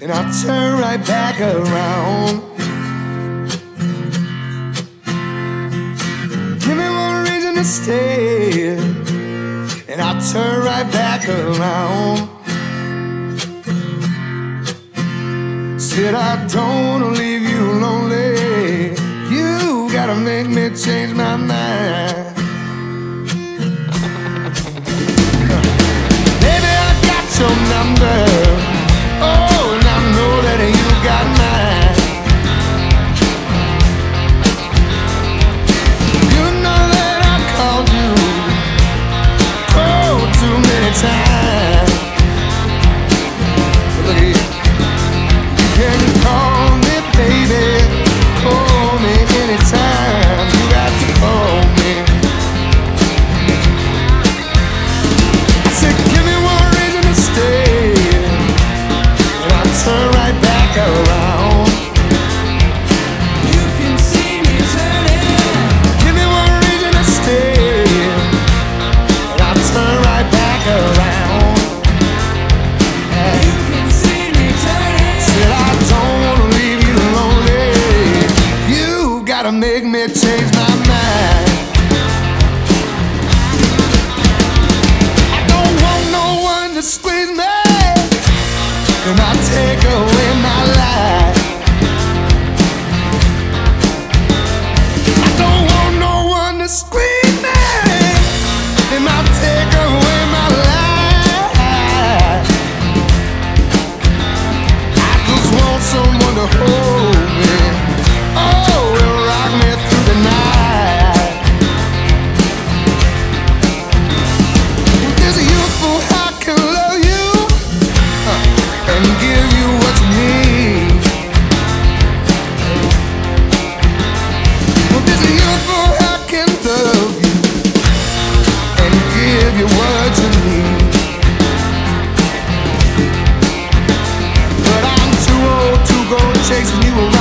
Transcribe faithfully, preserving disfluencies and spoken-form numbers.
and I'll turn right back around. Give me one reason to stay, and I'll turn right back around. Said I don't wanna leave you lonely. You gotta make me change my mind. Baby, I got your number. Oh, and I know that you got mine. You know that I called you oh too many times. Look at you. You can call me, baby. Call me anytime. You got to call me. I said, give me one reason to stay, and I'll turn right back around. You can see me turning. Give me one reason to stay, and I'll turn right back around. You can see me turning. Said I don't wanna leave you lonely. You gotta make me change my mind. I don't want no one to squeeze me, and I'll take away my life. I don't want no one to squeeze me, and I'll take away my life. I just want someone to hold me, oh, and rock me through the night. There's a youthful I can love you uh, and give you what you need. Well, there's a youthful I can love you and give you what you need. But I'm too old to go chasing you around.